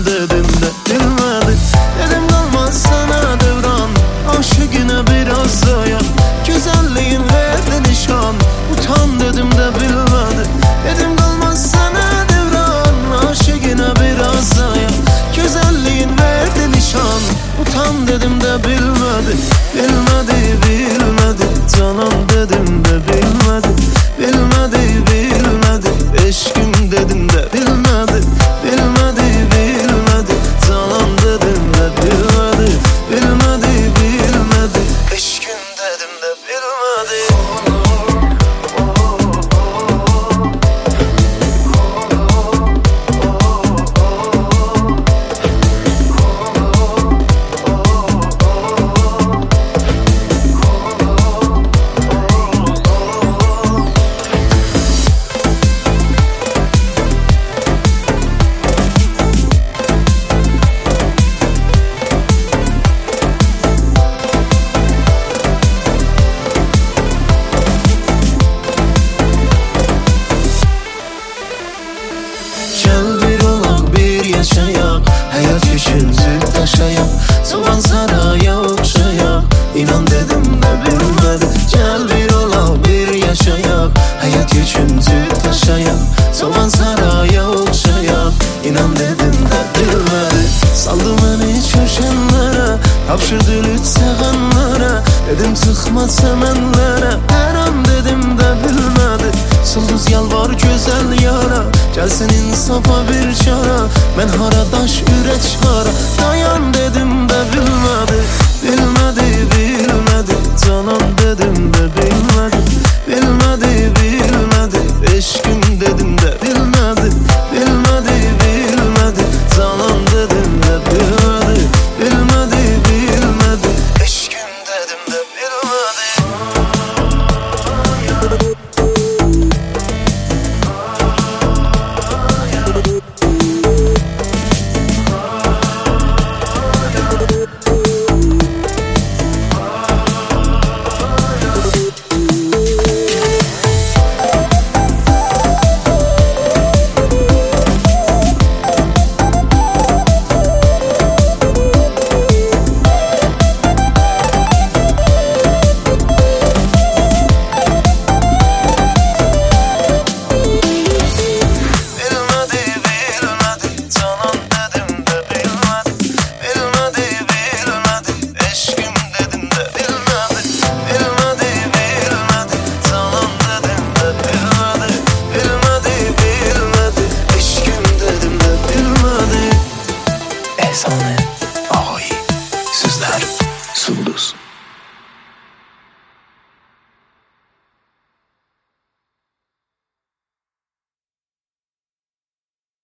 dedim de bilmedi. Dedim kalmaz sana devran, aşıkına biraz dayan. Güzelliğin verdi nişan, utan dedim de bilmedi. Dedim kalmaz sana devran, aşıkına biraz dayan. Güzelliğin verdi nişan, utan dedim de bilmedi. Bilmedi, bilmedi, canım dedim de bilmedi. Bilmedi, bilmedi, eşkim dedim de bilmedi. Bilmedi, bilmedi, canım dedim de bilmedi. Bilmedi, bilmedi, eşkim dedim de bilmedi. Yaşayak, hayat düşünsün taşayak. Soğan saraya okşayak, inan dedim de bilmedi. Gel bir olaq bir yaşayak, hayat düşünsün taşayak. Soğan saraya okşayak, inan dedim de bilmedi. Saldı beni köşenlere, tapşırdı lüt sağanlara. Dedim sıkma semenlere, her an dedim de bilmedi. Sıldız yalvar güzel yara, gelsin insafa bir çara. Ben haradaş ürək çara, dayan dedim de bilmedi.